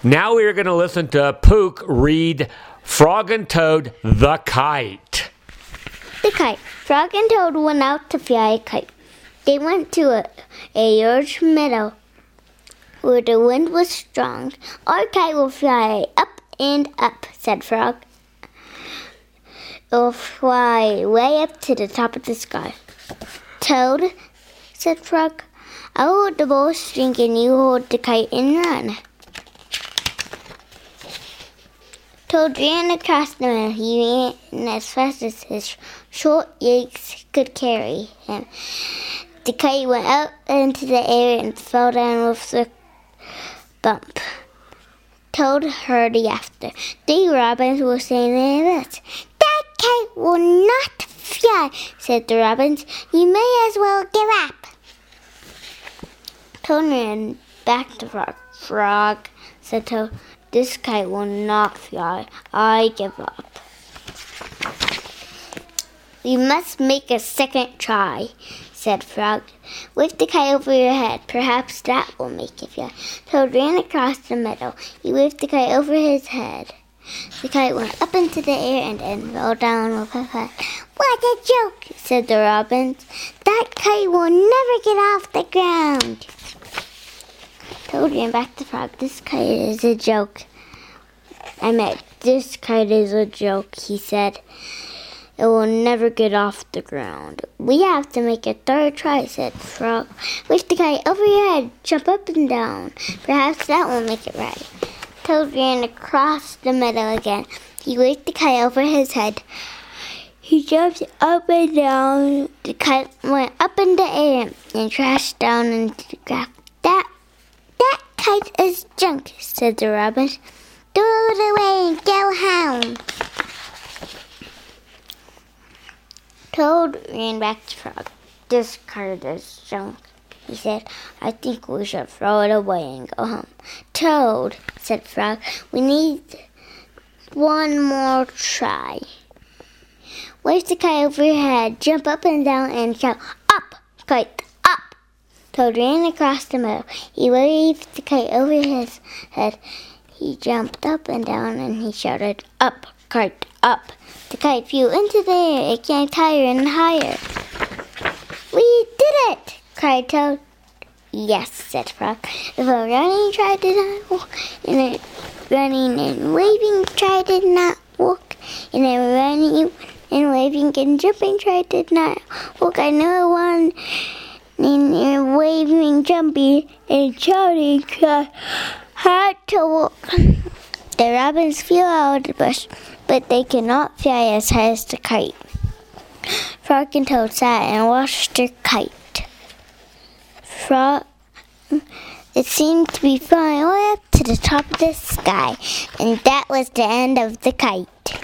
Now we are going to listen to Pook read Frog and Toad, the Kite. The Kite. Frog and Toad went out to fly a kite. They went to a large meadow where the wind was strong. Our kite will fly up and up, said Frog. It will fly way up to the top of the sky. Toad, said Frog, I will hold the bowstring and you hold the kite and run. Toad ran across the meadow. He ran as fast as his short legs could carry him. The kite went up into the air and fell down with a bump. Toad hurried after. The robins were saying this. That kite will not fly, said the robins. You may as well give up. Toad ran back to Frog. Frog, said Toad, this kite will not fly. I give up. We must make a second try, said Frog. Wave the kite over your head. Perhaps that will make it fly. Toad ran across the meadow. He waved the kite over his head. The kite went up into the air and then fell down with a thud. What a joke, said the robins. That kite will never get off the ground. Toad ran back to Frog. This kite is a joke. This kite is a joke, he said. It will never get off the ground. We have to make a third try, said Frog. Wave the kite over your head, jump up and down. Perhaps that will make it right. Toad ran across the meadow again. He waved the kite over his head. He jumped up and down. The kite went up in the air and crashed down into the ground. That kite is junk, said the robin. Throw it away and go home. Toad ran back to Frog. This kite is junk, he said. I think we should throw it away and go home. Toad, said Frog, we need one more try. Wave the kite over your head, jump up and down and shout, up, kite, up. Toad ran across the meadow. He waved the kite over his head. He jumped up and down and he shouted, up, kite, up. The kite flew into the air. It came higher and higher. We did it, cried Toad. Yes, said Frog. If a running tried to not walk, and a running and waving tried to not walk, and a running and waving and jumping tried to not walk, I know one and waving, jumping, and shouting had to walk. The robins flew out of the bush, but they could not fly as high as the kite. Frog and Toad sat and watched their kite. It seemed to be flying way up to the top of the sky, and that was the end of the kite.